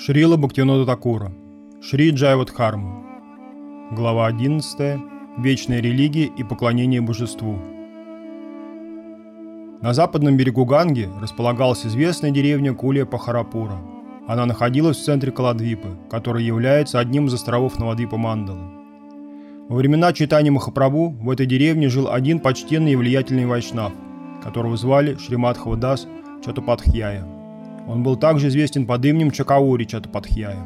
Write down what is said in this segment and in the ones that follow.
Шрила Бхактивинода Такура. Шри Джайавадхарма. Глава 11. Вечная религия и поклонение божеству. На западном берегу Ганги располагалась известная деревня Кулия-Пахарапура. Она находилась в центре Каладвипы, который является одним из островов Навадвипа Мандалы. Во времена Чайтаньи Махапрабху в этой деревне жил один почтенный и влиятельный вайшнав, которого звали Шри Мадхава Дас Чаттападхьяя. Он был также известен под именем Чакаури Чаттападхьяя.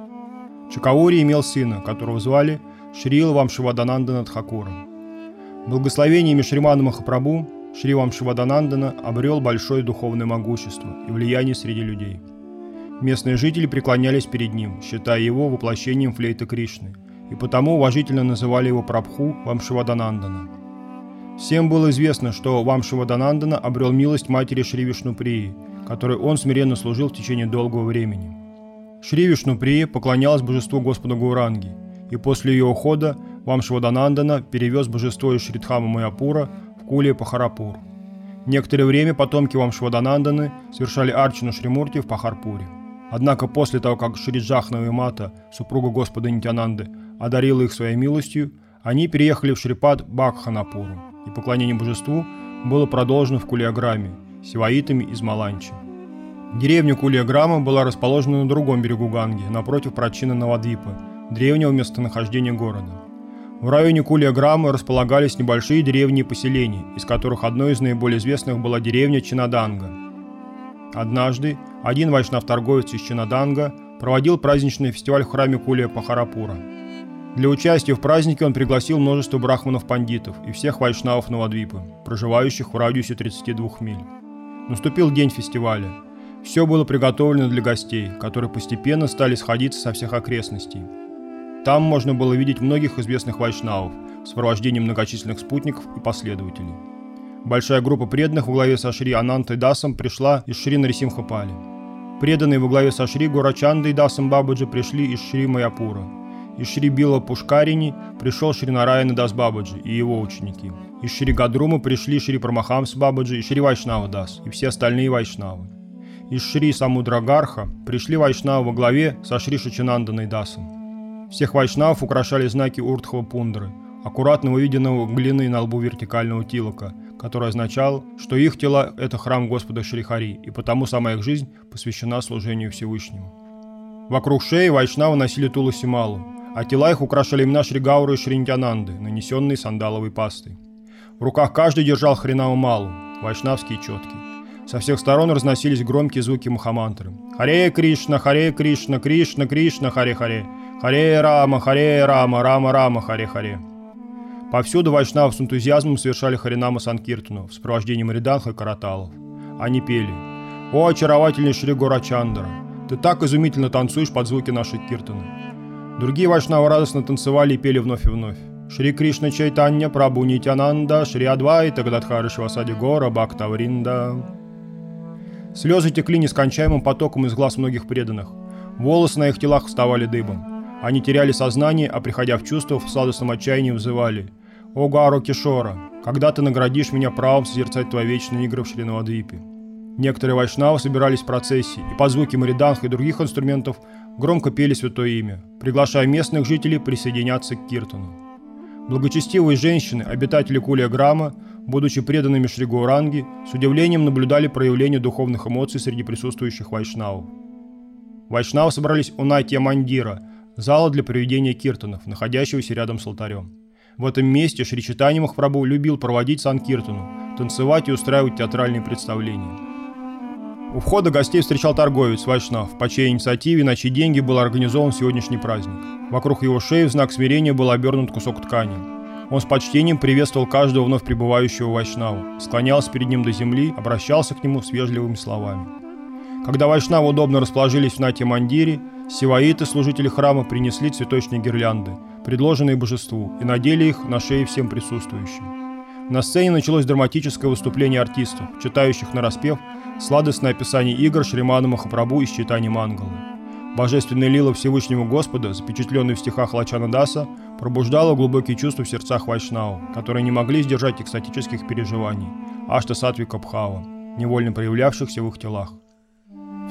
Чакаури имел сына, которого звали Шрила Вамшиваданандана Тхакура. Благословениями Шримана Махапрабху Шри Вамшиваданандана обрел большое духовное могущество и влияние среди людей. Местные жители преклонялись перед ним, считая его воплощением флейты Кришны, и потому уважительно называли его Прабху Вамшиваданандана. Всем было известно, что Вамшиваданандана обрел милость матери Шри Вишнуприи, которой он смиренно служил в течение долгого времени. Шри Вишнуприя поклонялась божеству Господа Гауранги, и после ее ухода Вамшиваданандана перевез божество из Шридхама Майяпура в Кулия-Пахарапур. Некоторое время потомки Вамшивадананданы совершали арчану Шримурти в Пахарпуре. Однако после того, как Шри Джахнава Мата, супруга Господа Нитянанды, одарила их своей милостью, они переехали в Шрипад Бхакханапуру, и поклонение божеству было продолжено в Кулиаграме, сиваитами из Маланчи. Деревня Кулиаграма была расположена на другом берегу Ганги, напротив Прачины Навадвипы, древнего местонахождения города. В районе Кулиаграма располагались небольшие деревни и поселения, из которых одной из наиболее известных была деревня Чинаданга. Однажды один вайшнав-торговец из Чинаданга проводил праздничный фестиваль в храме Кулия-Пахарапура. Для участия в празднике он пригласил множество брахманов-пандитов и всех вайшнавов Навадвипы, проживающих в радиусе 32 миль. Наступил день фестиваля. Все было приготовлено для гостей, которые постепенно стали сходиться со всех окрестностей. Там можно было видеть многих известных вайшнавов в сопровождении многочисленных спутников и последователей. Большая группа преданных во главе со Шри Анантой Дасом пришла из Шри Нарисимхапали. Преданные во главе со Шри Гурачандой Дасом Бабаджи пришли из Шри Майяпура. Из Шри Била Пушкарини пришел Шри Нараяна Дас Бабаджи и его ученики. Из Шри Гадрума пришли Шри Парамахамс Бабаджи и Шри Вайшнава Дас и все остальные вайшнавы. Из Шри Самудрагарха пришли вайшнавы во главе со Шри Шачинанданой Дасом. Всех вайшнавов украшали знаки Урдхава Пундры, аккуратно выведенного глины на лбу вертикального тилока, который означал, что их тела – это храм Господа Шри Хари, и потому сама их жизнь посвящена служению Всевышнему. Вокруг шеи вайшнавы носили туласи-малу, а тела их украшали имена Шри Гауры и Шри Нитянанды, нанесенные сандаловой пастой. В руках каждый держал хринаму-малу, вайшнавские четки. Со всех сторон разносились громкие звуки махамантры. Харе Кришна, Кришна, Кришна, Харе, Харе Рама, Рама Рама, Харе. Повсюду вайшнавы с энтузиазмом совершали Харинама Санкиртану в сопровождении мриданг и караталов. Они пели: «О, очаровательный Шри Гурачандра, ты так изумительно танцуешь под звуки нашей киртаны». Другие вайшнавы радостно танцевали и пели вновь и вновь. Шри Кришна Чайтанья Прабху Нитянанда, Шри Адвайта Гададхара Шивасади Гора Бхактавринда. Слезы текли нескончаемым потоком из глаз многих преданных. Волосы на их телах вставали дыбом. Они теряли сознание, а приходя в чувство, в сладостном отчаянии взывали: «О Гару Кишора, когда ты наградишь меня правом созерцать твои вечные игры в Шри Навадвипе?» Некоторые вайшнавы собирались в процессии и под звуки мриданг и других инструментов громко пели святое имя, приглашая местных жителей присоединяться к киртану. Благочестивые женщины, обитатели Кулиаграма, будучи преданными Шри Гауранги, с удивлением наблюдали проявление духовных эмоций среди присутствующих вайшнавов. Вайшнавы собрались у Натья Мандира, зала для проведения киртанов, находящегося рядом с алтарем. В этом месте Шри Чайтанья Махапрабху любил проводить санкиртану, танцевать и устраивать театральные представления. У входа гостей встречал торговец вайшнав, по чьей инициативе на чьи деньги был организован сегодняшний праздник. Вокруг его шеи в знак смирения был обернут кусок ткани. Он с почтением приветствовал каждого вновь прибывающего вайшнава, склонялся перед ним до земли, обращался к нему с вежливыми словами. Когда вайшнавы удобно расположились в Натья Мандире, сиваиты, служители храма, принесли цветочные гирлянды, предложенные божеству, и надели их на шеи всем присутствующим. На сцене началось драматическое выступление артистов, читающих нараспев сладостное описание игр Шримана Махапрабху из Чайтаньи Мангалы. Божественная лила Всевышнего Господа, запечатленная в стихах Лачана Даса, пробуждала глубокие чувства в сердцах вайшнавов, которые не могли сдержать экстатических переживаний, ашта сатвика бхава, невольно проявлявшихся в их телах. В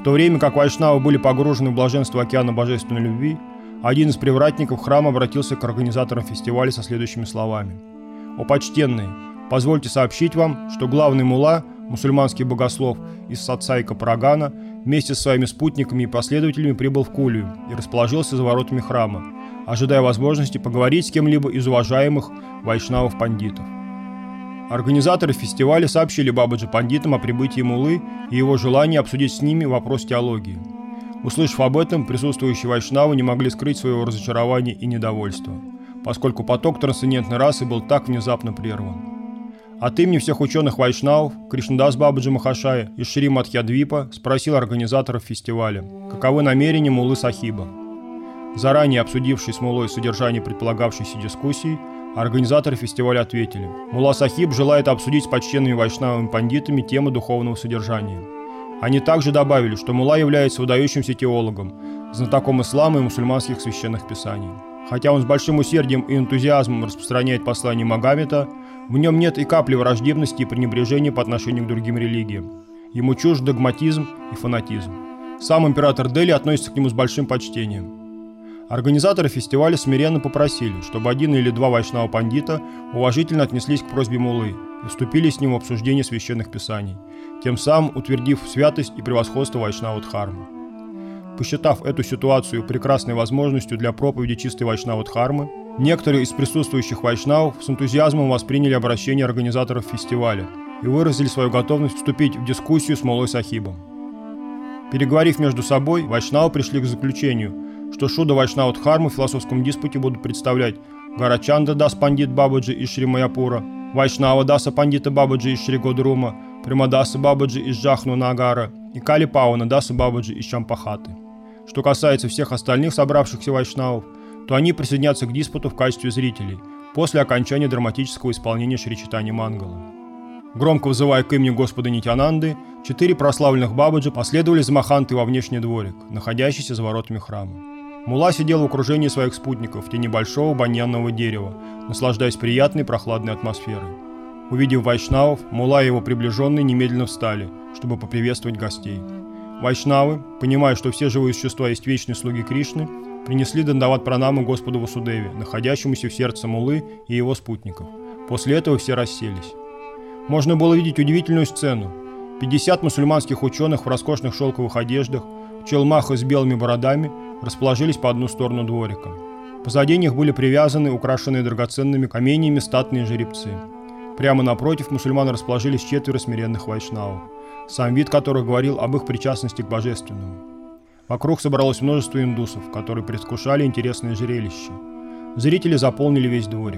то время как вайшнавы были погружены в блаженство океана божественной любви, один из привратников храма обратился к организаторам фестиваля со следующими словами. «О почтенные, позвольте сообщить вам, что главный мулла, мусульманский богослов из Сатсайка Парагана, вместе со своими спутниками и последователями прибыл в Кулию и расположился за воротами храма, ожидая возможности поговорить с кем-либо из уважаемых вайшнавов-пандитов». Организаторы фестиваля сообщили Бабаджи пандитам о прибытии муллы и его желании обсудить с ними вопрос теологии. Услышав об этом, присутствующие вайшнавы не могли скрыть своего разочарования и недовольства, поскольку поток трансцендентной расы был так внезапно прерван. От имени всех ученых вайшнавов Кришнадас Бабаджи Махашая из Шри Мадхьядвипа спросил организаторов фестиваля, каковы намерения муллы Сахиба. Заранее обсудивший с муллой содержание предполагавшейся дискуссии, организаторы фестиваля ответили: мулла Сахиб желает обсудить с почтенными вайшнавами-пандитами темы духовного содержания. Они также добавили, что мулла является выдающимся теологом, знатоком ислама и мусульманских священных писаний. Хотя он с большим усердием и энтузиазмом распространяет послание Магомета, в нем нет и капли враждебности и пренебрежения по отношению к другим религиям. Ему чужд догматизм и фанатизм. Сам император Дели относится к нему с большим почтением. Организаторы фестиваля смиренно попросили, чтобы один или два вайшнава-пандита уважительно отнеслись к просьбе муллы и вступили с ним в обсуждение священных писаний, тем самым утвердив святость и превосходство вайшнава-дхармы. Посчитав эту ситуацию прекрасной возможностью для проповеди чистой вайшнава-дхармы, некоторые из присутствующих вайшнавов с энтузиазмом восприняли обращение организаторов фестиваля и выразили свою готовность вступить в дискуссию с муллой Сахибом. Переговорив между собой, вайшнавы пришли к заключению, что Шуда Вайшнава-дхарму в философском диспуте будут представлять Гарачанда Дас Пандит Бабаджи из Шри Майяпура, Вайшнава Даса Пандита Бабаджи из Шри Годрума, Примадаса Бабаджи из Джахну Нагара и Кали Пауна Даса Бабаджи из Чампахаты. Что касается всех остальных собравшихся вайшнавов, то они присоединятся к диспуту в качестве зрителей после окончания драматического исполнения Шри Чайтанья Мангала. Громко взывая к имени Господа Нитьянанды, 4 прославленных Бабаджи последовали за Махантой во внешний дворик, находящийся за воротами храма. Мулла сидел в окружении своих спутников в тени большого баньянного дерева, наслаждаясь приятной прохладной атмосферой. Увидев вайшнавов, мулла и его приближенные немедленно встали, чтобы поприветствовать гостей. Вайшнавы, понимая, что все живые существа есть вечные слуги Кришны, принесли дандават пранамы Господу Васудеве, находящемуся в сердце муллы и его спутников. После этого все расселись. Можно было видеть удивительную сцену. 50 мусульманских ученых в роскошных шелковых одеждах, в челмах и с белыми бородами, расположились по одну сторону дворика. Позади них были привязаны, украшенные драгоценными каменьями статные жеребцы. Прямо напротив мусульман расположились 4 смиренных вайшнавов, сам вид которых говорил об их причастности к божественному. Вокруг собралось множество индусов, которые предвкушали интересное зрелище. Зрители заполнили весь дворик.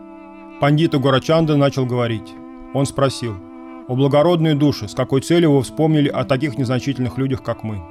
Пандита Горачанда начал говорить. Он спросил: «О благородные души, с какой целью вы вспомнили о таких незначительных людях, как мы?»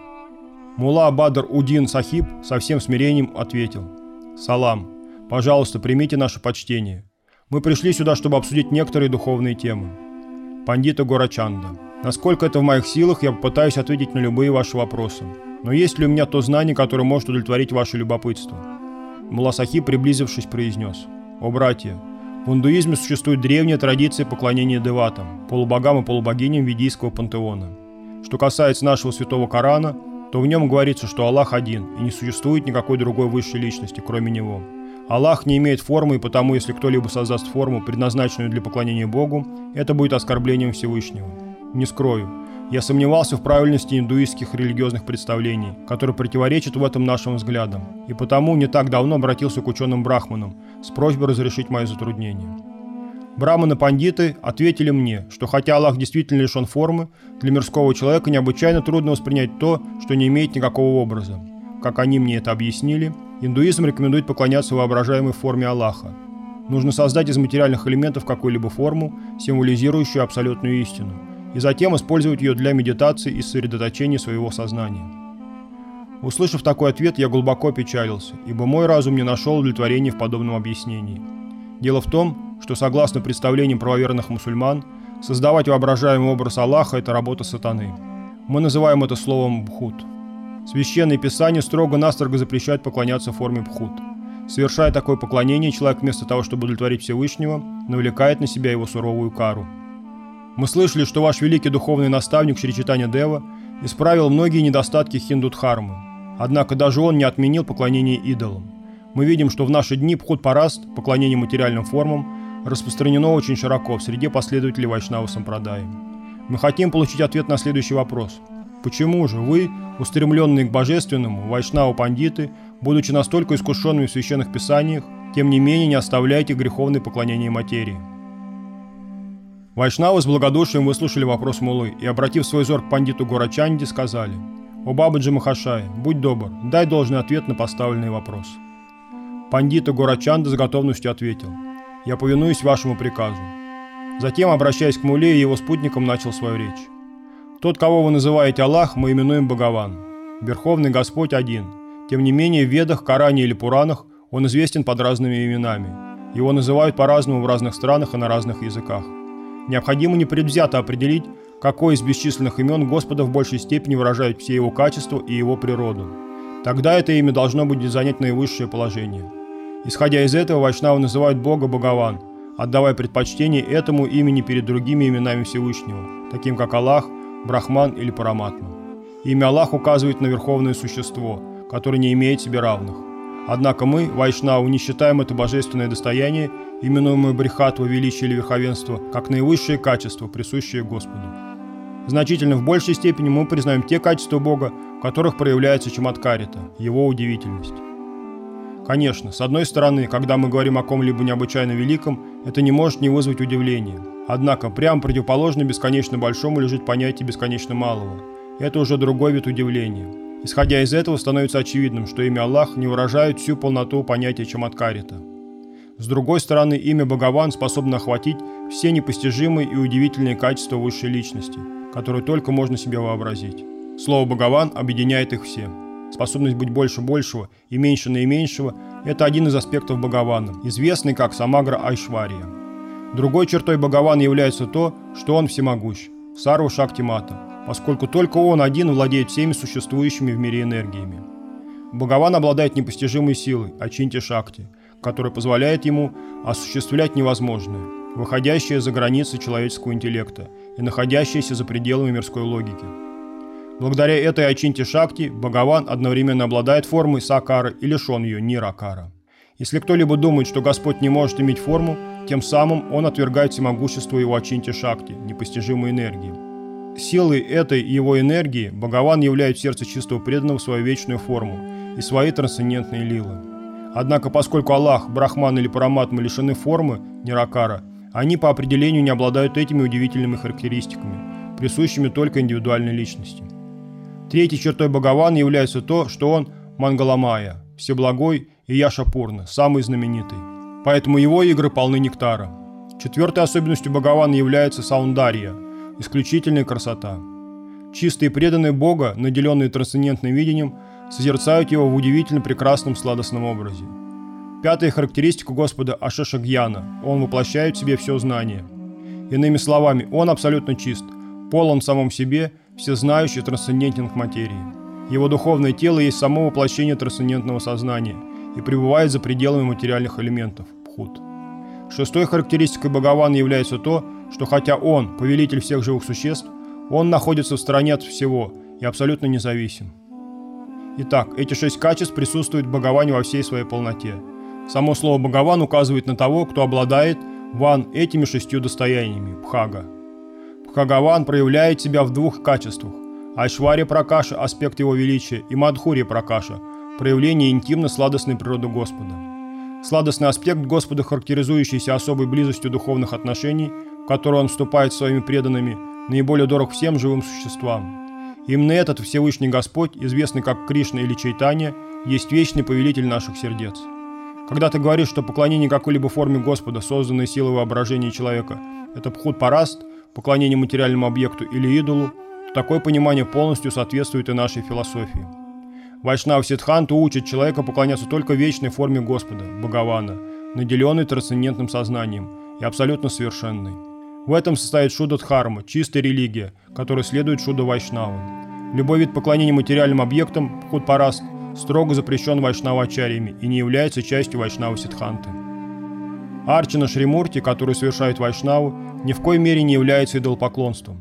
Мулла Бадр-Удин Сахиб со всем смирением ответил: «Салам, пожалуйста, примите наше почтение. Мы пришли сюда, чтобы обсудить некоторые духовные темы». Пандита Горачанда: «Насколько это в моих силах, я попытаюсь ответить на любые ваши вопросы. Но есть ли у меня то знание, которое может удовлетворить ваше любопытство?» Мулла Сахиб, приблизившись, произнес: «О, братья, в индуизме существует древняя традиция поклонения деватам, полубогам и полубогиням ведийского пантеона. Что касается нашего святого Корана, то в нем говорится, что Аллах один, и не существует никакой другой высшей личности, кроме Него. Аллах не имеет формы, и потому, если кто-либо создаст форму, предназначенную для поклонения Богу, это будет оскорблением Всевышнего. Не скрою, я сомневался в правильности индуистских религиозных представлений, которые противоречат в этом нашим взглядам, и потому не так давно обратился к ученым-брахманам с просьбой разрешить мои затруднения. Браманы-пандиты ответили мне, что хотя Аллах действительно лишен формы, для мирского человека необычайно трудно воспринять то, что не имеет никакого образа. Как они мне это объяснили, индуизм рекомендует поклоняться воображаемой форме Аллаха. Нужно создать из материальных элементов какую-либо форму, символизирующую абсолютную истину, и затем использовать ее для медитации и сосредоточения своего сознания. Услышав такой ответ, я глубоко печалился, ибо мой разум не нашел удовлетворения в подобном объяснении. Дело в том, что согласно представлениям правоверных мусульман, создавать воображаемый образ Аллаха – это работа сатаны. Мы называем это словом «бхут». Священные писания строго-настрого запрещают поклоняться форме бхут. Совершая такое поклонение, человек вместо того, чтобы удовлетворить Всевышнего, навлекает на себя его суровую кару. Мы слышали, что ваш великий духовный наставник Шри Чайтанья Дева исправил многие недостатки хинду-дхармы. Однако даже он не отменил поклонение идолам. Мы видим, что в наши дни Бхут-Параст, поклонение материальным формам, распространено очень широко в среде последователей Вайшнава-сампрадаи. Мы хотим получить ответ на следующий вопрос. Почему же вы, устремленные к божественному, вайшнавы-пандиты, будучи настолько искушенными в священных писаниях, тем не менее не оставляете греховное поклонение материи? Вайшнавы с благодушием выслушали вопрос муллы и, обратив свой взор к пандиту Горачанде, сказали: «О Бабаджи Махашай, будь добр, дай должный ответ на поставленный вопрос». Пандита Горачанда с готовностью ответил: «Я повинуюсь вашему приказу». Затем, обращаясь к мулле и его спутникам, начал свою речь. «Тот, кого вы называете Аллах, мы именуем Бхагаван. Верховный Господь один. Тем не менее, в Ведах, Коране или Пуранах он известен под разными именами. Его называют по-разному в разных странах и на разных языках. Необходимо непредвзято определить, какое из бесчисленных имен Господа в большей степени выражает все его качества и его природу. Тогда это имя должно будет занять наивысшее положение. Исходя из этого, вайшнавы называют Бога Бхагаван, отдавая предпочтение этому имени перед другими именами Всевышнего, таким как Аллах, Брахман или Параматма. Имя Аллах указывает на верховное существо, которое не имеет себе равных. Однако мы, вайшнавы, не считаем это божественное достояние, именуемое брихатва, величие или верховенство, как наивысшее качество, присущее Господу. Значительно в большей степени мы признаем те качества Бога, в которых проявляется чаматкарита, его удивительность. Конечно, с одной стороны, когда мы говорим о ком-либо необычайно великом, это не может не вызвать удивления. Однако, прямо противоположно бесконечно большому лежит понятие бесконечно малого. Это уже другой вид удивления. Исходя из этого, становится очевидным, что имя Аллах не выражает всю полноту понятия чаматкарита. С другой стороны, имя Бхагаван способно охватить все непостижимые и удивительные качества высшей личности, которые только можно себе вообразить. Слово «Бхагаван» объединяет их все. Способность быть больше большего и меньше наименьшего – это один из аспектов Бхагавана, известный как Самагра Айшвария. Другой чертой Бхагавана является то, что он всемогущ – Сарва Шактимата, поскольку только он один владеет всеми существующими в мире энергиями. Бхагаван обладает непостижимой силой, Ачинтя Шакти, которая позволяет ему осуществлять невозможное, выходящее за границы человеческого интеллекта и находящееся за пределами мирской логики. Благодаря этой Ачинте Шакти Бхагаван одновременно обладает формой Сакара и лишен ее Ниракара. Если кто-либо думает, что Господь не может иметь форму, тем самым он отвергает всемогущество его Ачинте Шакти, непостижимой энергии. Силой этой его энергии Бхагаван являет в сердце чистого преданного свою вечную форму и свои трансцендентные лилы. Однако, поскольку Аллах, Брахман или Параматма лишены формы Ниракара, они по определению не обладают этими удивительными характеристиками, присущими только индивидуальной личности. Третьей чертой Бхагавана является то, что он Мангаламая, всеблагой и Яшапурна, самый знаменитый. Поэтому его игры полны нектара. Четвертой особенностью Бхагавана является Саундарья, исключительная красота. Чистые преданные Бога, наделенные трансцендентным видением, созерцают его в удивительно прекрасном сладостном образе. Пятая характеристика Господа – Ашешагьяна. Он воплощает в себе все знание. Иными словами, он абсолютно чист, полон в самом себе, всезнающий, трансцендентен к материи. Его духовное тело есть само воплощение трансцендентного сознания и пребывает за пределами материальных элементов – Бхут. Шестой характеристикой Бхагавана является то, что хотя он – повелитель всех живых существ, он находится в стороне от всего и абсолютно независим. Итак, эти 6 качеств присутствуют в Бхагаване во всей своей полноте. Само слово Бхагаван указывает на того, кто обладает этими 6 достояниями – Бхага. Бхагаван проявляет себя в 2 качествах – Айшварья Пракаша – аспект его величия, и Мадхурья Пракаша – проявление интимно-сладостной природы Господа. Сладостный аспект Господа, характеризующийся особой близостью духовных отношений, в которые он вступает с своими преданными, наиболее дорог всем живым существам. Именно этот Всевышний Господь, известный как Кришна или Чайтанья, есть вечный повелитель наших сердец. Когда ты говоришь, что поклонение какой-либо форме Господа, созданной силой воображения человека, это Бхут-Параст, поклонение материальному объекту или идолу, то такое понимание полностью соответствует и нашей философии. Вайшнава Сиддханта учит человека поклоняться только вечной форме Господа, Бхагавана, наделенной трансцендентным сознанием и абсолютно совершенной. В этом состоит Шуддха-дхарма, чистая религия, которой следует Шудда Вайшнава. Любой вид поклонения материальным объектам, Бхут-Параст, строго запрещен Вайшнава-ачарьями и не является частью Вайшнава Сиддханты. Арчана Шримурти, которую совершает Вайшнаву, ни в коей мере не является идолопоклонством.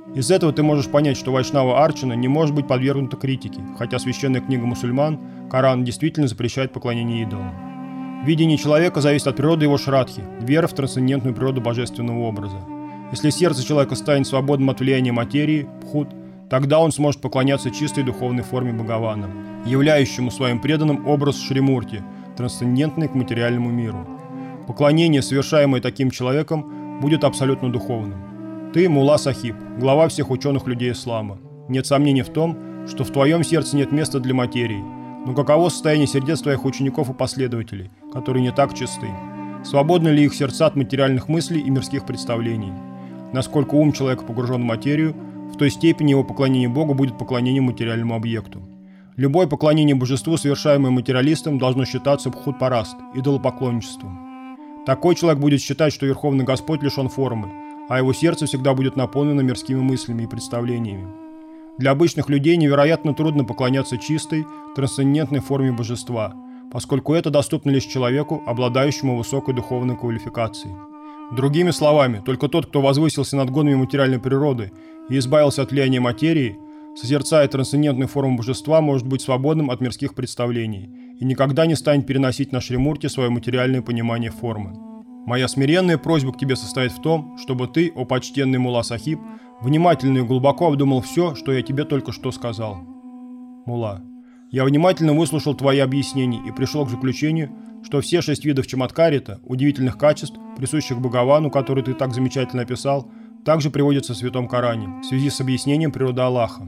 Из этого ты можешь понять, что Вайшнава Арчана не может быть подвергнута критике, хотя священная книга мусульман, Коран, действительно запрещает поклонение идолам. Видение человека зависит от природы его шрадхи, веры в трансцендентную природу божественного образа. Если сердце человека станет свободным от влияния материи, пхут, тогда он сможет поклоняться чистой духовной форме Бхагавана, являющему своим преданным образ Шримурти, трансцендентный к материальному миру. Поклонение, совершаемое таким человеком, будет абсолютно духовным. Ты, Мулла Сахиб, глава всех ученых людей ислама. Нет сомнений в том, что в твоем сердце нет места для материи. Но каково состояние сердец твоих учеников и последователей, которые не так чисты? Свободны ли их сердца от материальных мыслей и мирских представлений? Насколько ум человека погружен в материю, в той степени его поклонение Богу будет поклонением материальному объекту. Любое поклонение божеству, совершаемое материалистом, должно считаться бхут-параст, идолопоклонничеством. Такой человек будет считать, что Верховный Господь лишен формы, а его сердце всегда будет наполнено мирскими мыслями и представлениями. Для обычных людей невероятно трудно поклоняться чистой, трансцендентной форме божества, поскольку это доступно лишь человеку, обладающему высокой духовной квалификацией. Другими словами, только тот, кто возвысился над гонами материальной природы и избавился от влияния материи, созерцая трансцендентную форму божества, может быть свободным от мирских представлений и никогда не станет переносить на Шримурти свое материальное понимание формы. Моя смиренная просьба к тебе состоит в том, чтобы ты, о почтенный Мулла Сахиб, внимательно и глубоко обдумал все, что я тебе только что сказал. Мулла, я внимательно выслушал твои объяснения и пришел к заключению, что все 6 видов чаматкарита, удивительных качеств, присущих Бхагавану, который ты так замечательно описал, также приводятся в Святом Коране, в связи с объяснением природы Аллаха.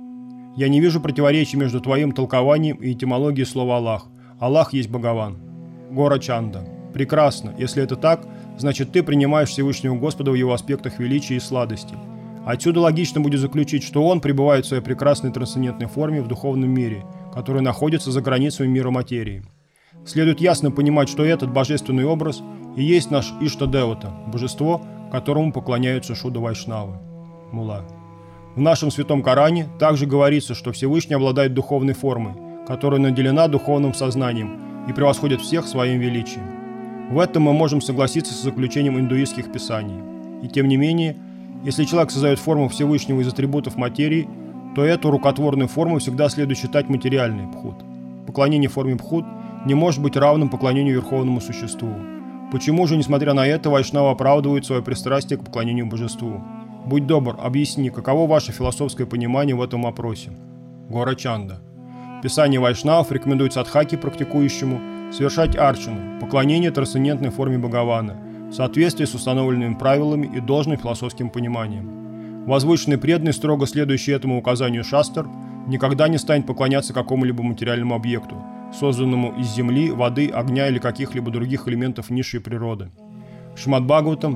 Я не вижу противоречий между твоим толкованием и этимологией слова Аллах. Аллах есть Бхагаван. Гора Чанда. Прекрасно. Если это так, значит ты принимаешь Всевышнего Господа в его аспектах величия и сладости. Отсюда логично будет заключить, что он пребывает в своей прекрасной трансцендентной форме в духовном мире, который находится за границами мира материи. Следует ясно понимать, что этот божественный образ и есть наш Ишта-девата, божество, которому поклоняются Шуда-вайшнавы. Мулла. В нашем Святом Коране также говорится, что Всевышний обладает духовной формой, которая наделена духовным сознанием и превосходит всех своим величием. В этом мы можем согласиться с заключением индуистских писаний. И тем не менее, если человек создает форму Всевышнего из атрибутов материи, то эту рукотворную форму всегда следует считать материальной, пхут. Поклонение форме пхут не может быть равным поклонению Верховному Существу. Почему же, несмотря на это, вайшнавы оправдывают свое пристрастие к поклонению Божеству? Будь добр, объясни, каково ваше философское понимание в этом вопросе. Гора Чанда. Писание вайшнавов рекомендует садхаки, практикующему, совершать арчану, поклонение трансцендентной форме Бхагавана, в соответствии с установленными правилами и должным философским пониманием. Возвышенный преданный, строго следующий этому указанию шастр, никогда не станет поклоняться какому-либо материальному объекту, созданному из земли, воды, огня или каких-либо других элементов низшей природы. В Шримад Бхагаватам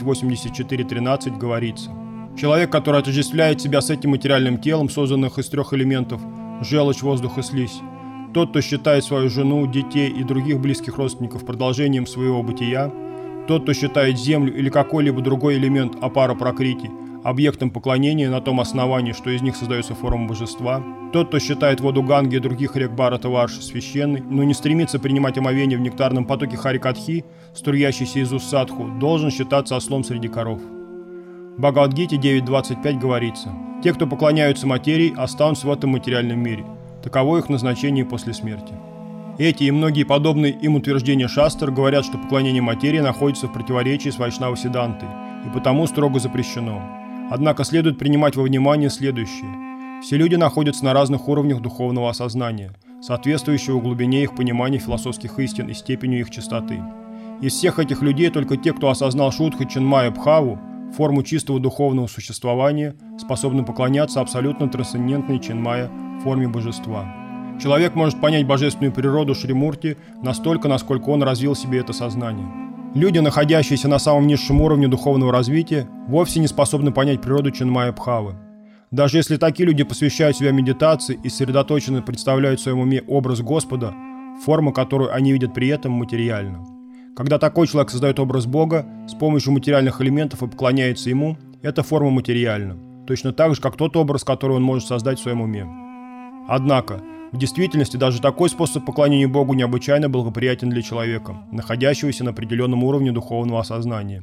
10.84.13 говорится: «Человек, который отождествляет себя с этим материальным телом, созданных из 3 элементов – желчь, воздух и слизь, тот, кто считает свою жену, детей и других близких родственников продолжением своего бытия, тот, кто считает землю или какой-либо другой элемент апара пракрити объектом поклонения на том основании, что из них создается форма божества, тот, кто считает воду Ганги и других рек Бхарата Варши священной, но не стремится принимать омовение в нектарном потоке Харикатхи, струящийся из уст садху, должен считаться ослом среди коров». В Бхагавад-гите 9.25 говорится: «Те, кто поклоняются материи, останутся в этом материальном мире. Таково их назначение после смерти». Эти и многие подобные им утверждения шастр говорят, что поклонение материи находится в противоречии с Вайшнава-сидантой и потому строго запрещено. Однако следует принимать во внимание следующее. Все люди находятся на разных уровнях духовного осознания, соответствующего глубине их понимания философских истин и степенью их чистоты. Из всех этих людей только те, кто осознал Шудха Чинмая Бхаву, форму чистого духовного существования, способны поклоняться абсолютно трансцендентной Чинмая форме божества. Человек может понять божественную природу Шримурти настолько, насколько он развил в себе это сознание. Люди, находящиеся на самом низшем уровне духовного развития, вовсе не способны понять природу Чинмая Бхавы. Даже если такие люди посвящают себя медитации и сосредоточенно представляют в своем уме образ Господа, форма, которую они видят при этом, материальна. Когда такой человек создает образ Бога с помощью материальных элементов и поклоняется ему, эта форма материальна, точно так же, как тот образ, который он может создать в своем уме. Однако, в действительности даже такой способ поклонения Богу необычайно благоприятен для человека, находящегося на определенном уровне духовного осознания.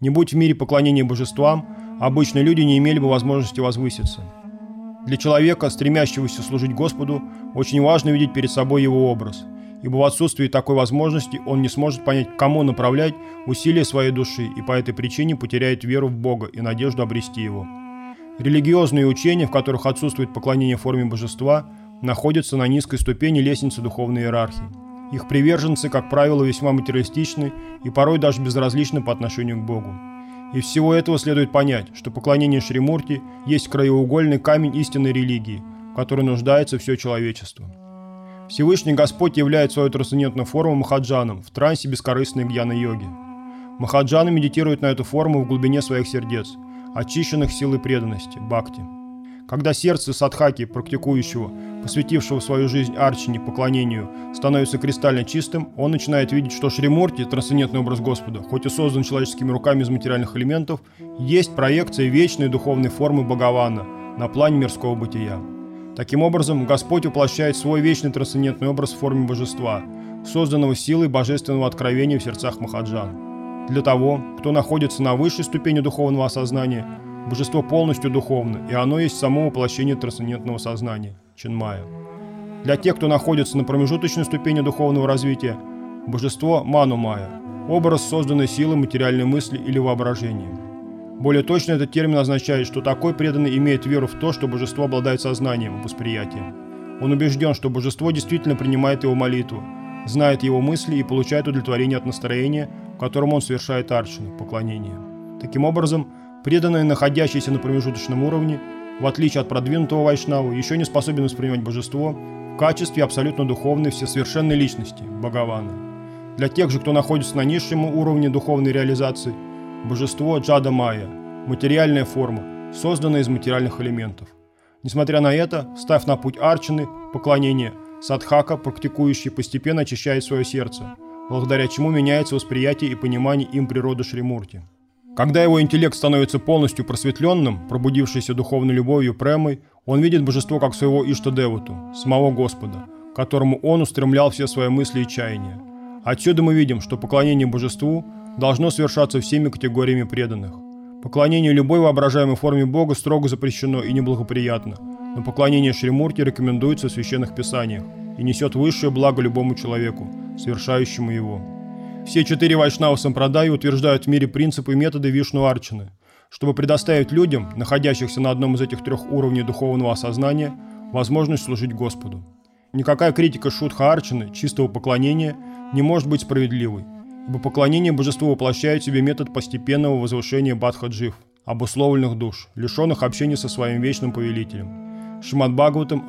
Не будь в мире поклонения божествам, обычные люди не имели бы возможности возвыситься. Для человека, стремящегося служить Господу, очень важно видеть перед собой его образ, ибо в отсутствии такой возможности он не сможет понять, к кому направлять усилия своей души, и по этой причине потеряет веру в Бога и надежду обрести Его. Религиозные учения, в которых отсутствует поклонение форме божества, находятся на низкой ступени лестницы духовной иерархии. Их приверженцы, как правило, весьма материалистичны и порой даже безразличны по отношению к Богу. Из всего этого следует понять, что поклонение Шри-Мурти есть краеугольный камень истинной религии, в которой нуждается все человечество. Всевышний Господь являет свою трансцендентную форму махаджаном в трансе бескорыстной гьяна-йоги. Махаджаны медитируют на эту форму в глубине своих сердец, очищенных силой преданности, бхакти. Когда сердце садхаки, практикующего, посвятившего свою жизнь арчане, поклонению, становится кристально чистым, он начинает видеть, что Шри-Мурти, трансцендентный образ Господа, хоть и создан человеческими руками из материальных элементов, есть проекция вечной духовной формы Бхагавана на плане мирского бытия. Таким образом, Господь воплощает свой вечный трансцендентный образ в форме божества, созданного силой божественного откровения в сердцах махаджан. Для того, кто находится на высшей ступени духовного осознания, божество полностью духовно, и оно есть само воплощение трансцендентного сознания, Чинмая. Для тех, кто находится на промежуточной ступени духовного развития, божество Манумая, образ, созданный силой материальной мысли или воображения. Более точно этот термин означает, что такой преданный имеет веру в то, что божество обладает сознанием и восприятием. Он убежден, что божество действительно принимает его молитву, знает его мысли и получает удовлетворение от настроения, в котором он совершает арчану, поклонение. Таким образом, преданный, находящийся на промежуточном уровне, в отличие от продвинутого вайшнава, еще не способен воспринимать божество в качестве абсолютно духовной всесовершенной личности, Бхагавана. Для тех же, кто находится на низшем уровне духовной реализации, божество Джада Майя, материальная форма, созданная из материальных элементов. Несмотря на это, став на путь арчаны, поклонения, садхака, практикующий, постепенно очищает свое сердце, благодаря чему меняется восприятие и понимание им природы Шри-Мурти. Когда его интеллект становится полностью просветленным, пробудившийся духовной любовью премой, он видит божество как своего Иштадевату, самого Господа, к которому он устремлял все свои мысли и чаяния. Отсюда мы видим, что поклонение божеству должно совершаться всеми категориями преданных. Поклонение любой воображаемой форме Бога строго запрещено и неблагоприятно, но поклонение Шри-Мурти рекомендуется в священных писаниях и несет высшее благо любому человеку, совершающему его. Все 4 вайшнава сампрадаи утверждают в мире принципы и методы Вишну-арчаны, чтобы предоставить людям, находящихся на одном из этих 3 уровней духовного осознания, возможность служить Господу. Никакая критика шудха-арчаны, чистого поклонения, не может быть справедливой, ибо поклонение божеству воплощает в себе метод постепенного возвышения бадха-джив, обусловленных душ, лишенных общения со своим вечным повелителем. Шримад Бхагаватам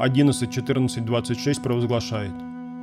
11.14.26 провозглашает: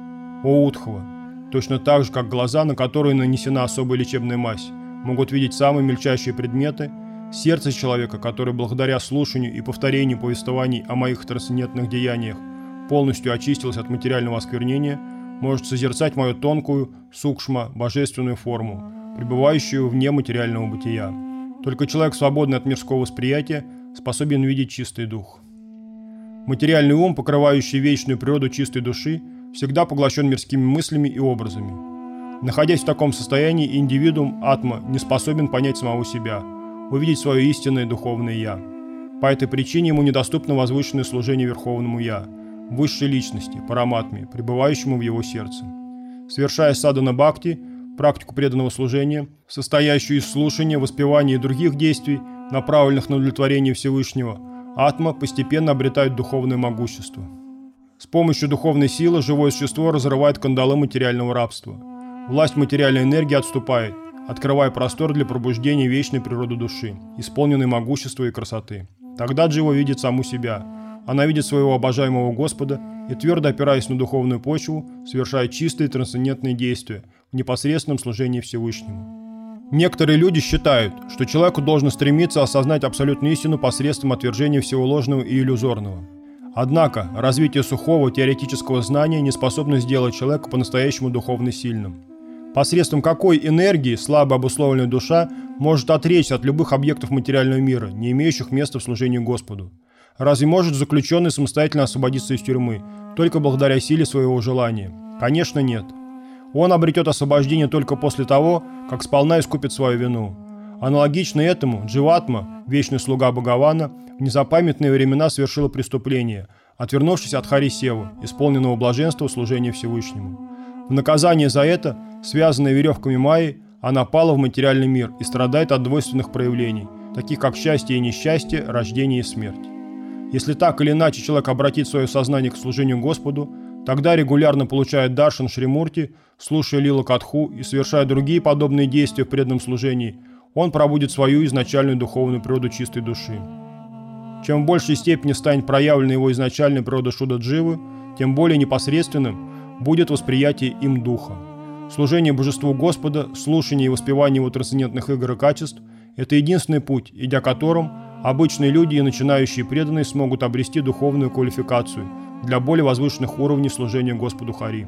«О Удхва! Точно так же, как глаза, на которые нанесена особая лечебная мазь, могут видеть самые мельчайшие предметы, сердце человека, который благодаря слушанию и повторению повествований о моих трансцендентных деяниях полностью очистилось от материального осквернения, может созерцать мою тонкую, сукшма, божественную форму, пребывающую вне материального бытия. Только человек, свободный от мирского восприятия, способен видеть чистый дух». Материальный ум, покрывающий вечную природу чистой души, всегда поглощен мирскими мыслями и образами. Находясь в таком состоянии, индивидуум, атма, не способен понять самого себя, увидеть свое истинное духовное «я». По этой причине ему недоступно возвышенное служение Верховному «Я», высшей личности, параматме, пребывающему в его сердце. Совершая садхана бхакти, практику преданного служения, состоящую из слушания, воспевания и других действий, направленных на удовлетворение Всевышнего, атма постепенно обретает духовное могущество. С помощью духовной силы живое существо разрывает кандалы материального рабства. Власть материальной энергии отступает, открывая простор для пробуждения вечной природы души, исполненной могущества и красоты. Тогда джива видит саму себя. Она видит своего обожаемого Господа и, твердо опираясь на духовную почву, совершает чистые трансцендентные действия в непосредственном служении Всевышнему. Некоторые люди считают, что человеку должно стремиться осознать абсолютную истину посредством отвержения всего ложного и иллюзорного. Однако, развитие сухого теоретического знания не способно сделать человека по-настоящему духовно сильным. Посредством какой энергии слабо обусловленная душа может отречься от любых объектов материального мира, не имеющих места в служении Господу? Разве может заключенный самостоятельно освободиться из тюрьмы только благодаря силе своего желания? Конечно, нет. Он обретет освобождение только после того, как сполна искупит свою вину. Аналогично этому Дживатма, вечный слуга Бхагавана, в незапамятные времена совершила преступление, отвернувшись от Хари Севы, исполненного блаженства служения Всевышнему. В наказание за это, связанная веревками Майи, она пала в материальный мир и страдает от двойственных проявлений, таких как счастье и несчастье, рождение и смерть. Если так или иначе человек обратит свое сознание к служению Господу, тогда регулярно получает даршан Шримурти, слушая Лила Катху и совершая другие подобные действия в преданном служении, он пробудит свою изначальную духовную природу чистой души. Чем в большей степени станет проявлена его изначальная природа Шуда Дживы, тем более непосредственным будет восприятие им духа. Служение божеству Господа, слушание и воспевание его трансцендентных игр и качеств – это единственный путь, идя которым обычные люди и начинающие преданные смогут обрести духовную квалификацию для более возвышенных уровней служения Господу Хари.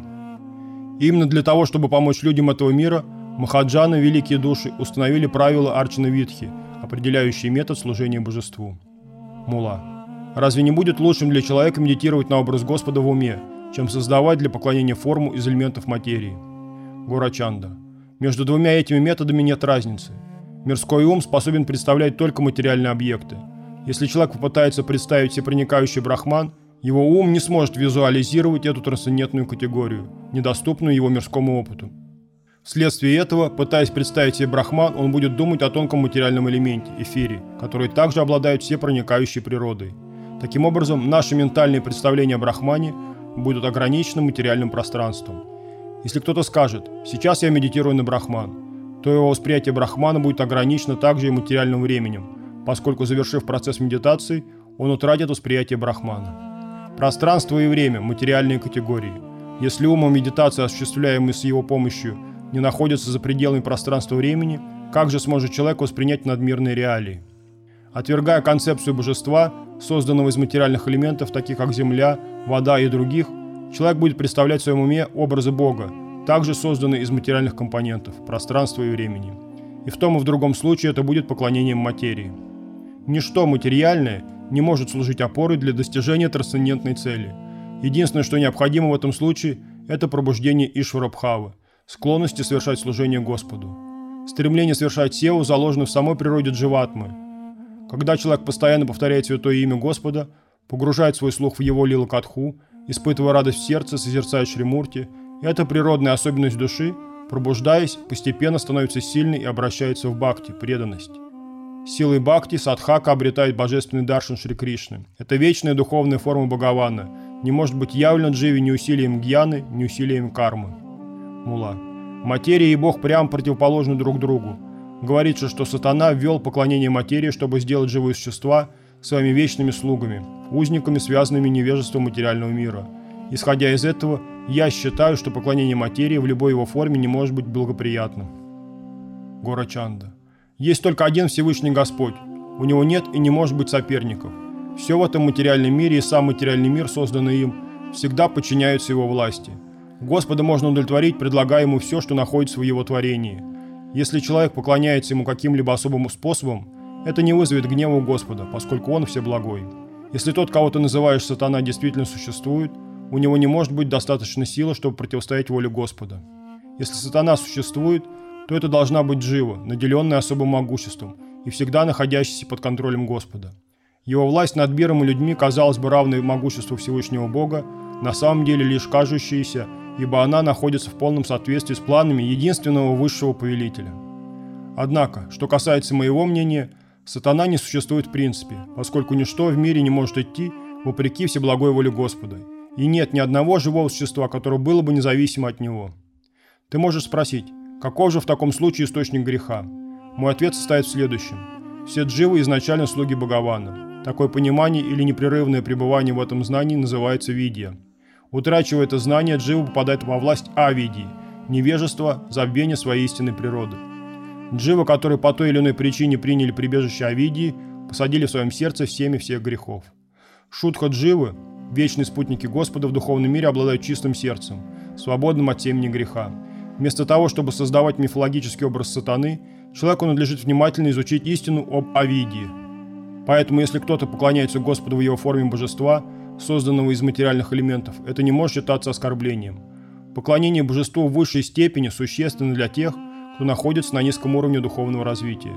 И именно для того, чтобы помочь людям этого мира, Махаджаны, великие души, установили правила Арчана Витхи, определяющие метод служения божеству. Мула. Разве не будет лучшим для человека медитировать на образ Господа в уме, чем создавать для поклонения форму из элементов материи? Горачанда. Между двумя этими методами нет разницы. Мирской ум способен представлять только материальные объекты. Если человек попытается представить всепроникающий брахман, его ум не сможет визуализировать эту трансцендентную категорию, недоступную его мирскому опыту. Вследствие этого, пытаясь представить себе брахман, он будет думать о тонком материальном элементе, эфире, который также обладает всепроникающей природой. Таким образом, наши ментальные представления о брахмане будут ограничены материальным пространством. Если кто-то скажет «сейчас я медитирую на брахман», то его восприятие брахмана будет ограничено также и материальным временем, поскольку, завершив процесс медитации, он утратит восприятие брахмана. Пространство и время – материальные категории. Если ум и медитация, осуществляемые с его помощью, не находятся за пределами пространства-времени, как же сможет человек воспринять надмирные реалии? Отвергая концепцию божества, созданного из материальных элементов, таких как земля, вода и других, человек будет представлять в своем уме образы Бога, также созданные из материальных компонентов, пространства и времени. И в том и в другом случае это будет поклонением материи. Ничто материальное не может служить опорой для достижения трансцендентной цели. Единственное, что необходимо в этом случае, это пробуждение Ишвара-бхавы, склонности совершать служение Господу. Стремление совершать севу заложено в самой природе дживатмы. Когда человек постоянно повторяет святое имя Господа, погружает свой слух в его лила катху, испытывая радость в сердце, созерцая Шримурти, эта природная особенность души, пробуждаясь, постепенно становится сильной и обращается в бхакти, преданность. Силой бхакти садхака обретает божественный даршан Шри Кришны. Это вечная духовная форма Бхагавана, не может быть явлена дживе ни усилием гьяны, ни усилием кармы. Мула. Материя и Бог прямо противоположны друг другу. Говорится, что сатана ввел поклонение материи, чтобы сделать живые существа своими вечными слугами, узниками, связанными невежеством материального мира. Исходя из этого, я считаю, что поклонение материи в любой его форме не может быть благоприятным. Горачанда. Есть только один Всевышний Господь. У него нет и не может быть соперников. Все в этом материальном мире и сам материальный мир, созданный им, всегда подчиняются его власти. Господа можно удовлетворить, предлагая ему все, что находится в его творении. Если человек поклоняется ему каким-либо особым способом, это не вызовет гнева у Господа, поскольку он всеблагой. Если тот, кого ты называешь сатана, действительно существует, у него не может быть достаточно силы, чтобы противостоять воле Господа. Если сатана существует, то это должна быть джива, наделенная особым могуществом и всегда находящаяся под контролем Господа. Его власть над миром и людьми, казалось бы, равной могуществу Всевышнего Бога, на самом деле лишь кажущаяся, ибо она находится в полном соответствии с планами единственного высшего повелителя. Однако, что касается моего мнения, сатана не существует в принципе, поскольку ничто в мире не может идти вопреки всеблагой воле Господа, и нет ни одного живого существа, которое было бы независимо от него. Ты можешь спросить, каков же в таком случае источник греха? Мой ответ состоит в следующем. Все дживы изначально слуги Бхагавана. Такое понимание или непрерывное пребывание в этом знании называется видья. Утрачивая это знание, джива попадает во власть авидии, невежества, забвения своей истинной природы. Дживы, которые по той или иной причине приняли прибежище авидии, посадили в своем сердце семя всех грехов. Шудха дживы, вечные спутники Господа в духовном мире, обладают чистым сердцем, свободным от семени греха. Вместо того, чтобы создавать мифологический образ сатаны, человеку надлежит внимательно изучить истину об авидии. Поэтому, если кто-то поклоняется Господу в его форме божества, созданного из материальных элементов, это не может считаться оскорблением. Поклонение божеству в высшей степени существенно для тех, кто находится на низком уровне духовного развития.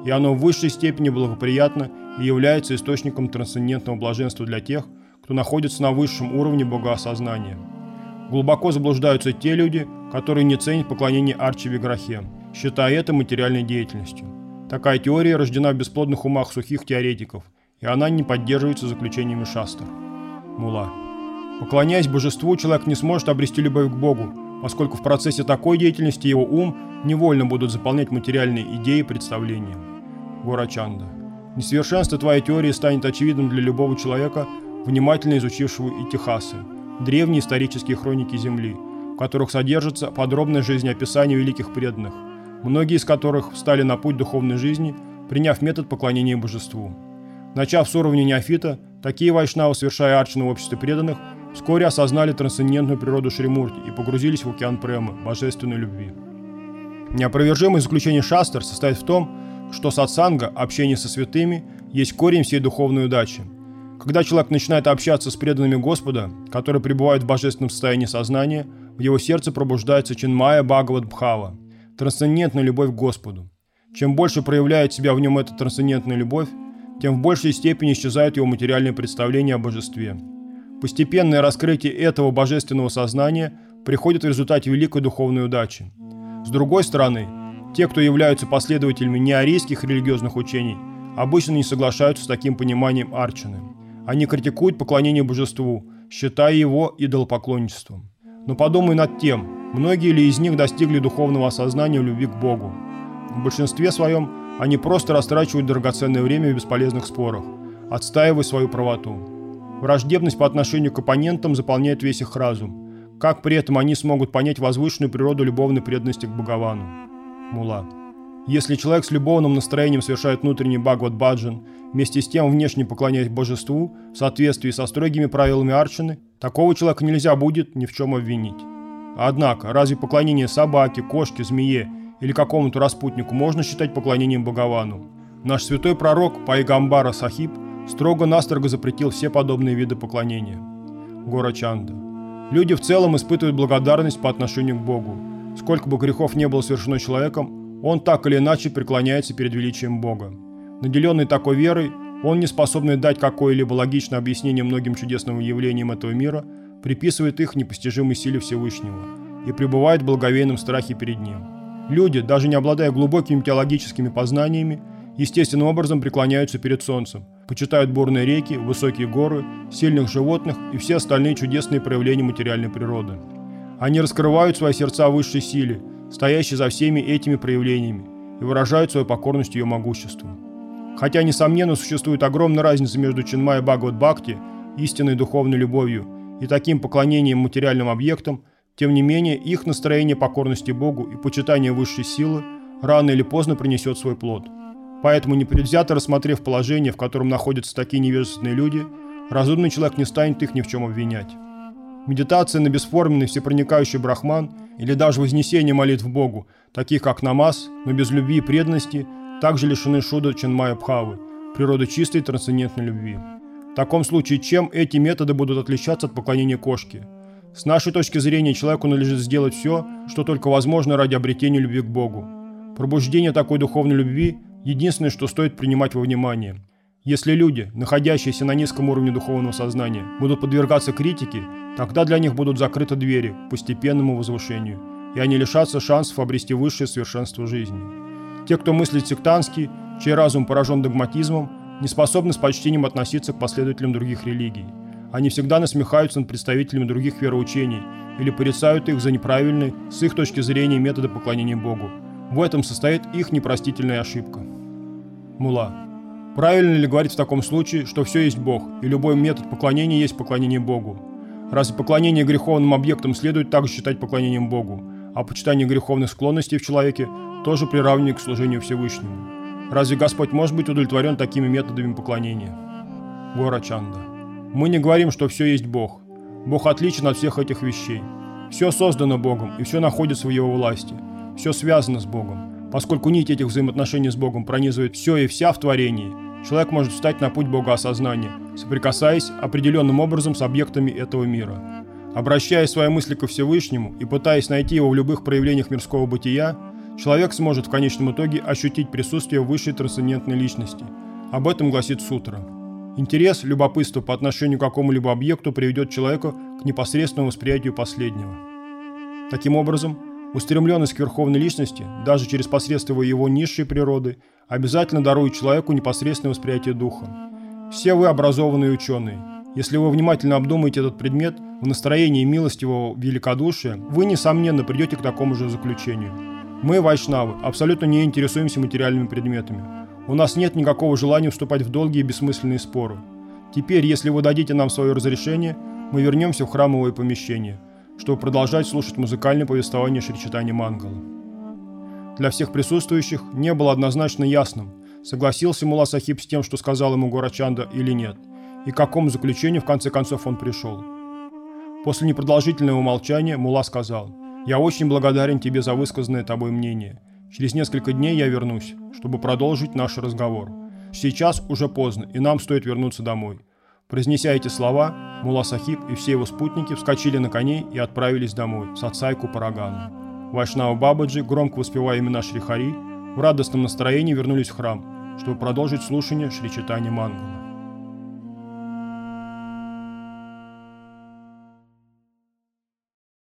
и оно в высшей степени благоприятно и является источником трансцендентного блаженства для тех, кто находится на высшем уровне богоосознания. Глубоко заблуждаются те люди, которые не ценят поклонение Арчи Виграхе, считая это материальной деятельностью. Такая теория рождена в бесплодных умах сухих теоретиков, и она не поддерживается заключениями шастр. Мула. Поклоняясь божеству, человек не сможет обрести любовь к Богу, поскольку в процессе такой деятельности его ум невольно будут заполнять материальные идеи и представления. Горачанда. Несовершенство твоей теории станет очевидным для любого человека, внимательно изучившего Итихасы, древние исторические хроники Земли, в которых содержится подробное жизнеописание великих преданных, многие из которых встали на путь духовной жизни, приняв метод поклонения божеству. Начав с уровня неофита, такие вайшнавы, совершая арчану в обществе преданных, вскоре осознали трансцендентную природу Шримурти и погрузились в океан премы, божественной любви. Неопровержимое заключение шастр состоит в том, что сатсанга, общение со святыми, есть корень всей духовной удачи. Когда человек начинает общаться с преданными Господа, которые пребывают в божественном состоянии сознания, в его сердце пробуждается Чинмая Бхагават Бхава, трансцендентная любовь к Господу. Чем больше проявляет себя в нем эта трансцендентная любовь, тем в большей степени исчезают его материальные представления о божестве. Постепенное раскрытие этого божественного сознания приходит в результате великой духовной удачи. С другой стороны, те, кто являются последователями неарийских религиозных учений, обычно не соглашаются с таким пониманием арчаны. Они критикуют поклонение божеству, считая его идолопоклонничеством. Но подумай над тем, многие ли из них достигли духовного осознания в любви к Богу. В большинстве своем они просто растрачивают драгоценное время в бесполезных спорах, отстаивая свою правоту. Враждебность по отношению к оппонентам заполняет весь их разум. Как при этом они смогут понять возвышенную природу любовной преданности к Бхагавану? Мула. Если человек с любовным настроением совершает внутренний Бхагават-баджан, вместе с тем внешне поклоняясь божеству, в соответствии со строгими правилами арчаны, такого человека нельзя будет ни в чем обвинить. Однако, разве поклонение собаке, кошке, змее или какому-то распутнику можно считать поклонением Бхагавану? Наш святой пророк Пайгамбара Сахиб строго-настрого запретил все подобные виды поклонения. Горачанда. Люди в целом испытывают благодарность по отношению к Богу. Сколько бы грехов не было совершено человеком, он так или иначе преклоняется перед величием Бога. Наделенный такой верой, он, не способный дать какое-либо логичное объяснение многим чудесным явлениям этого мира, приписывает их непостижимой силе Всевышнего и пребывает в благоговейном страхе перед Ним. Люди, даже не обладая глубокими теологическими познаниями, естественным образом преклоняются перед Солнцем, почитают бурные реки, высокие горы, сильных животных и все остальные чудесные проявления материальной природы. Они раскрывают свои сердца высшей силе, стоящей за всеми этими проявлениями, и выражают свою покорность ее могуществу. Хотя, несомненно, существует огромная разница между Чинмая Бхагават Бхакти, истинной духовной любовью, и таким поклонением материальным объектам, тем не менее, их настроение покорности Богу и почитание высшей силы рано или поздно принесет свой плод. Поэтому, непредвзято рассмотрев положение, в котором находятся такие невежественные люди, разумный человек не станет их ни в чем обвинять. Медитация на бесформенный всепроникающий брахман или даже вознесение молитв Богу, таких как намаз, но без любви и преданности, также лишены шуда Чинмая Бхавы, природы чистой трансцендентной любви. В таком случае, чем эти методы будут отличаться от поклонения кошке? С нашей точки зрения, человеку надлежит сделать все, что только возможно ради обретения любви к Богу. Пробуждение такой духовной любви – единственное, что стоит принимать во внимание. Если люди, находящиеся на низком уровне духовного сознания, будут подвергаться критике, тогда для них будут закрыты двери к постепенному возвышению, и они лишатся шансов обрести высшее совершенство жизни. Те, кто мыслит сектантски, чей разум поражен догматизмом, не способны с почтением относиться к последователям других религий. Они всегда насмехаются над представителями других вероучений или порицают их за неправильные, с их точки зрения, методы поклонения Богу. В этом состоит их непростительная ошибка. Мула. Правильно ли говорить в таком случае, что все есть Бог, и любой метод поклонения есть поклонение Богу? Разве поклонение греховным объектам следует также считать поклонением Богу, а почитание греховных склонностей в человеке тоже приравнивать к служению Всевышнему? Разве Господь может быть удовлетворен такими методами поклонения? Горачанда. Мы не говорим, что все есть Бог. Бог отличен от всех этих вещей. Все создано Богом, и все находится в Его власти. Все связано с Богом. Поскольку нить этих взаимоотношений с Богом пронизывает все и вся в творении, человек может встать на путь богоосознания, соприкасаясь определенным образом с объектами этого мира. Обращая свои мысли ко Всевышнему и пытаясь найти его в любых проявлениях мирского бытия, человек сможет в конечном итоге ощутить присутствие высшей трансцендентной личности. Об этом гласит сутра. Интерес, любопытство по отношению к какому-либо объекту приведет человека к непосредственному восприятию последнего. Таким образом, устремленность к верховной личности, даже через посредство его низшей природы, обязательно дарует человеку непосредственное восприятие духа. Все вы образованные ученые. Если вы внимательно обдумаете этот предмет в настроении милостивого великодушия, вы, несомненно, придете к такому же заключению. Мы, вайшнавы, абсолютно не интересуемся материальными предметами. У нас нет никакого желания вступать в долгие и бессмысленные споры. Теперь, если вы дадите нам свое разрешение, мы вернемся в храмовое помещение, чтобы продолжать слушать музыкальное повествование Шри Чайтаньи Мангала. Для всех присутствующих не было однозначно ясным, согласился Мулла Сахиб с тем, что сказал ему Горачанда, или нет, и к какому заключению в конце концов он пришел. После непродолжительного молчания Мулла сказал: «Я очень благодарен тебе за высказанное тобой мнение. Через несколько дней я вернусь, чтобы продолжить наш разговор. Сейчас уже поздно, и нам стоит вернуться домой». Произнеся эти слова, Мулла Сахиб и все его спутники вскочили на коней и отправились домой, в Сатсайку Парагану. Вайшнава Бабаджи, громко воспевая имена Шри Хари, в радостном настроении вернулись в храм, чтобы продолжить слушание Шри Чайтаньи Мангала.